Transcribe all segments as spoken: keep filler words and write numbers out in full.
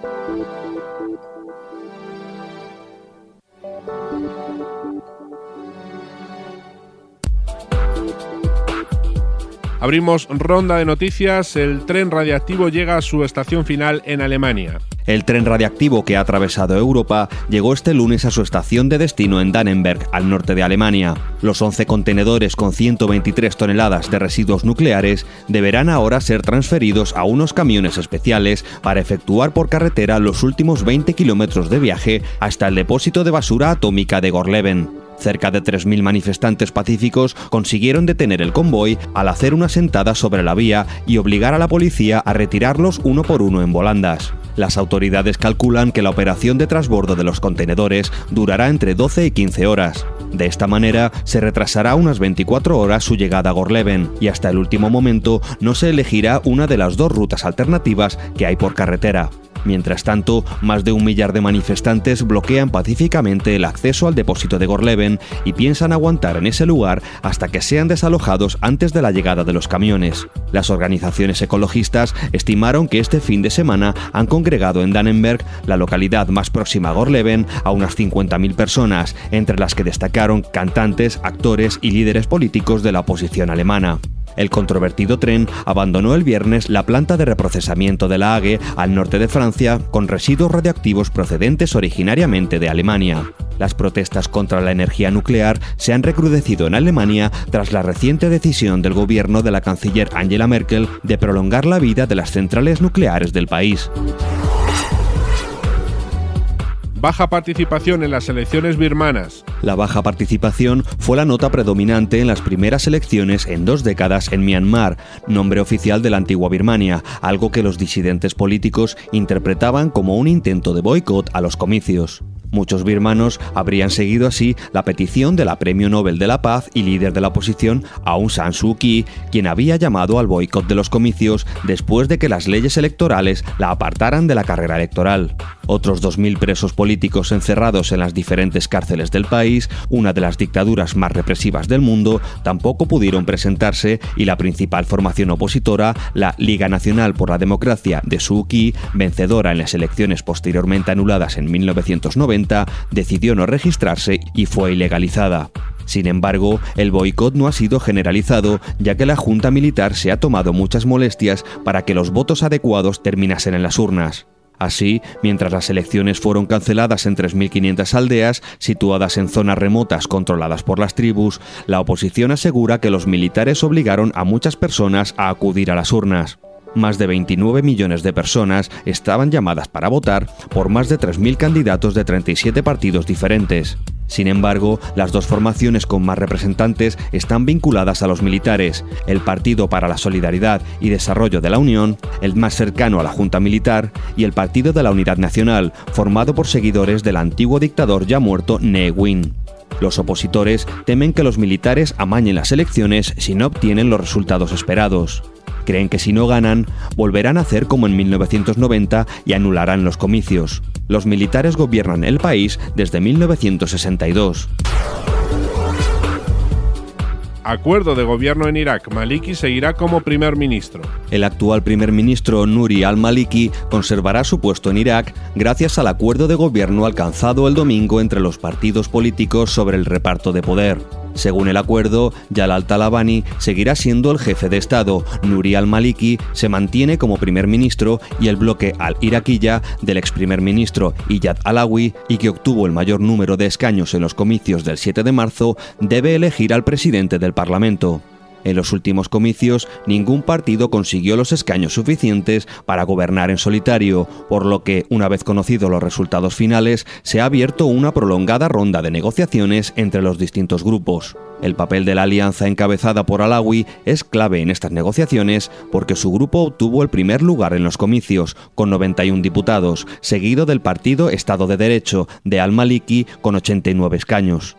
Abrimos ronda de noticias. El tren radiactivo llega a su estación final en Alemania. El tren radiactivo que ha atravesado Europa llegó este lunes a su estación de destino en Dannenberg, al norte de Alemania. Los once contenedores con ciento veintitrés toneladas de residuos nucleares deberán ahora ser transferidos a unos camiones especiales para efectuar por carretera los últimos veinte kilómetros de viaje hasta el depósito de basura atómica de Gorleben. Cerca de tres mil manifestantes pacíficos consiguieron detener el convoy al hacer una sentada sobre la vía y obligar a la policía a retirarlos uno por uno en volandas. Las autoridades calculan que la operación de transbordo de los contenedores durará entre doce y quince horas. De esta manera, se retrasará unas veinticuatro horas su llegada a Gorleben y hasta el último momento no se elegirá una de las dos rutas alternativas que hay por carretera. Mientras tanto, más de un millar de manifestantes bloquean pacíficamente el acceso al depósito de Gorleben y piensan aguantar en ese lugar hasta que sean desalojados antes de la llegada de los camiones. Las organizaciones ecologistas estimaron que este fin de semana han congregado en Dannenberg, la localidad más próxima a Gorleben, a unas cincuenta mil personas, entre las que destacaron cantantes, actores y líderes políticos de la oposición alemana. El controvertido tren abandonó el viernes la planta de reprocesamiento de La Hague, al norte de Francia, con residuos radioactivos procedentes originariamente de Alemania. Las protestas contra la energía nuclear se han recrudecido en Alemania tras la reciente decisión del gobierno de la canciller Angela Merkel de prolongar la vida de las centrales nucleares del país. Baja participación en las elecciones birmanas. La baja participación fue la nota predominante en las primeras elecciones en dos décadas en Myanmar, nombre oficial de la antigua Birmania, algo que los disidentes políticos interpretaban como un intento de boicot a los comicios. Muchos birmanos habrían seguido así la petición de la Premio Nobel de la Paz y líder de la oposición Aung San Suu Kyi, quien había llamado al boicot de los comicios después de que las leyes electorales la apartaran de la carrera electoral. Otros dos mil presos políticos encerrados en las diferentes cárceles del país, una de las dictaduras más represivas del mundo, tampoco pudieron presentarse y la principal formación opositora, la Liga Nacional por la Democracia de Suu Kyi, vencedora en las elecciones posteriormente anuladas en mil novecientos noventa, decidió no registrarse y fue ilegalizada. Sin embargo, el boicot no ha sido generalizado, ya que la junta militar se ha tomado muchas molestias para que los votos adecuados terminasen en las urnas. Así, mientras las elecciones fueron canceladas en tres mil quinientas aldeas, situadas en zonas remotas controladas por las tribus, la oposición asegura que los militares obligaron a muchas personas a acudir a las urnas. Más de veintinueve millones de personas estaban llamadas para votar por más de tres mil candidatos de treinta y siete partidos diferentes. Sin embargo, las dos formaciones con más representantes están vinculadas a los militares: el Partido para la Solidaridad y Desarrollo de la Unión, el más cercano a la Junta Militar, y el Partido de la Unidad Nacional, formado por seguidores del antiguo dictador ya muerto Ne Win. Los opositores temen que los militares amañen las elecciones si no obtienen los resultados esperados. Creen que si no ganan, volverán a hacer como en mil novecientos noventa y anularán los comicios. Los militares gobiernan el país desde mil novecientos sesenta y dos. Acuerdo de gobierno en Irak. Maliki seguirá como primer ministro. El actual primer ministro Nuri al-Maliki conservará su puesto en Irak gracias al acuerdo de gobierno alcanzado el domingo entre los partidos políticos sobre el reparto de poder. Según el acuerdo, Jalal Talabani seguirá siendo el jefe de Estado, Nuri al-Maliki se mantiene como primer ministro y el bloque al-Iraquiya del ex primer ministro Iyad Alawi, y que obtuvo el mayor número de escaños en los comicios del siete de marzo, debe elegir al presidente del Parlamento. En los últimos comicios, ningún partido consiguió los escaños suficientes para gobernar en solitario, por lo que, una vez conocidos los resultados finales, se ha abierto una prolongada ronda de negociaciones entre los distintos grupos. El papel de la alianza encabezada por Alawi es clave en estas negociaciones porque su grupo obtuvo el primer lugar en los comicios, con noventa y uno diputados, seguido del partido Estado de Derecho, de al-Maliki, con ochenta y nueve escaños.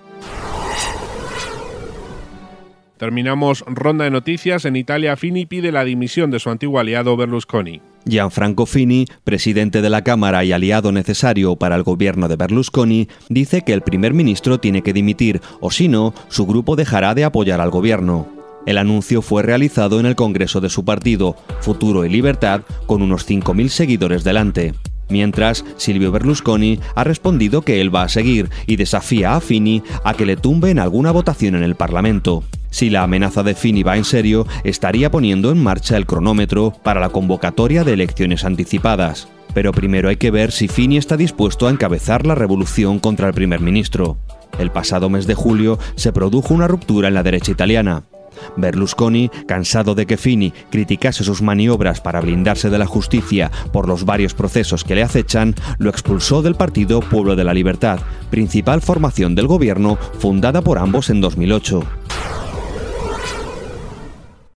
Terminamos ronda de noticias. En Italia, Fini pide la dimisión de su antiguo aliado Berlusconi. Gianfranco Fini, presidente de la Cámara y aliado necesario para el gobierno de Berlusconi, dice que el primer ministro tiene que dimitir, o si no, su grupo dejará de apoyar al gobierno. El anuncio fue realizado en el congreso de su partido, Futuro y Libertad, con unos cinco mil seguidores delante. Mientras, Silvio Berlusconi ha respondido que él va a seguir y desafía a Fini a que le tumbe en alguna votación en el Parlamento. Si la amenaza de Fini va en serio, estaría poniendo en marcha el cronómetro para la convocatoria de elecciones anticipadas. Pero primero hay que ver si Fini está dispuesto a encabezar la revolución contra el primer ministro. El pasado mes de julio se produjo una ruptura en la derecha italiana. Berlusconi, cansado de que Fini criticase sus maniobras para blindarse de la justicia por los varios procesos que le acechan, lo expulsó del partido Pueblo de la Libertad, principal formación del gobierno fundada por ambos en dos mil ocho.